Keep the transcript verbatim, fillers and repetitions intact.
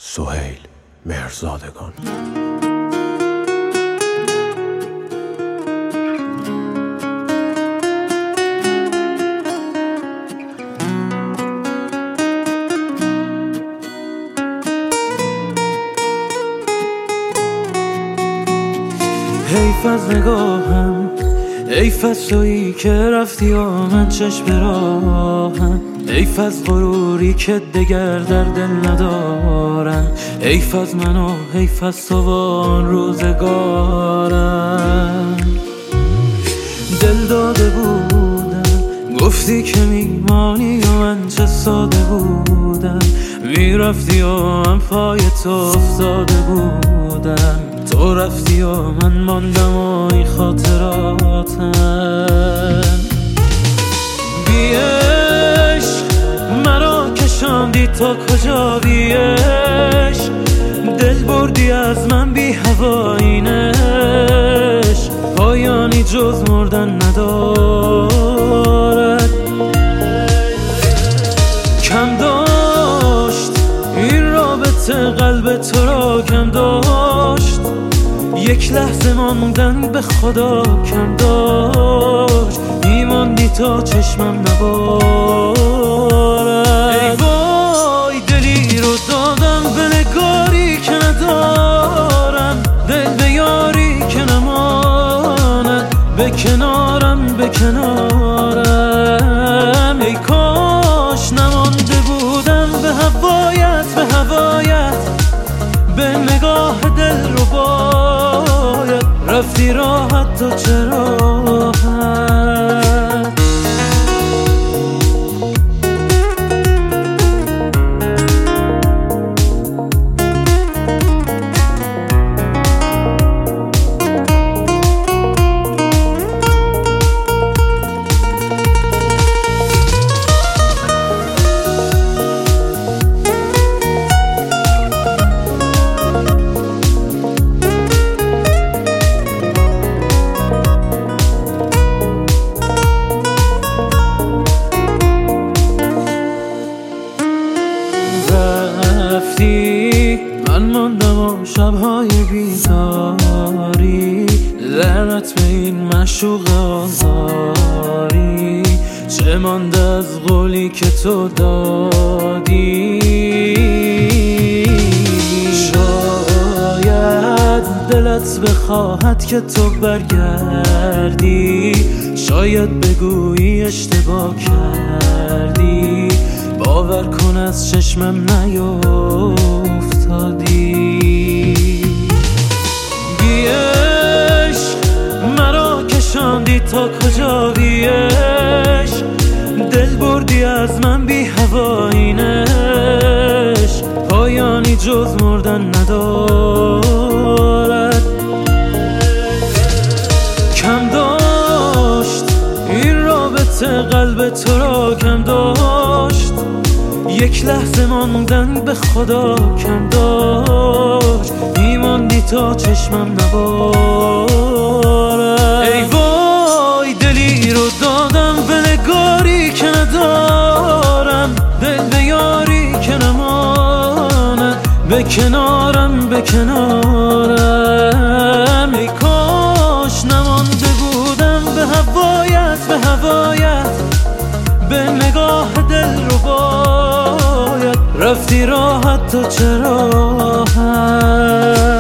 سهیل مهرزادگان. حیف از نگاهم، حیف از تویی که رفتی و من چشم راهم، حیف از غروری که دگر در دل ندارم، حیف از من و حیف از تو و آن روزگارم. دل داده بودم گفتی که میمانی و من چه ساده بودم، میرفتی و من پای تو افتاده بودم، تو رفتی و من ماندم و این خاطراتم. بی عشق مرا کشاندی تا کجا، بی عشق دل بردی از من، بی هواینش پایانی جز مردن ندارد. کم داشت این رابطه قلب تو را، کم داشت یک لحظه ماندن به خدا، کم داشت میماندی تا چشمم نبارد. ای وای دلی رو دادم به نگاری که ندارم، دل به یاری که نماند، به کنارم به کنارم. ای کاش نمانده بودم به هوایت، به هوایت به نگاه دل رو باید رفتی راحت تو چرا راحت. من ماندم و شبهای بیداری، لعنت به این معشوق آزاری، چه مانده از قولی که تو دادی. شاید دلت بخواهد که تو برگردی، شاید بگویی اشتباه کردی، باور کن از چشمم نیفتادی. بی عشق مرا کشاندی تا کجا، بی عشق دل بردی از من، بی هواینش پایانی جز مردن ندارد. کم داشت این رابطه قلب تو را، کم داشت یک لحظه ماندن به خدا، کم داشت میماندی تا چشمم نبارد. ای وای دلی رو دادم به نگاری که ندارم، دل به یاری که نماند، به کنارم به کنارم. ای کاش نمانده بودم به هوایت، به هوایت به نگاه دل رو باید رفتی راحت تو چرا راحت.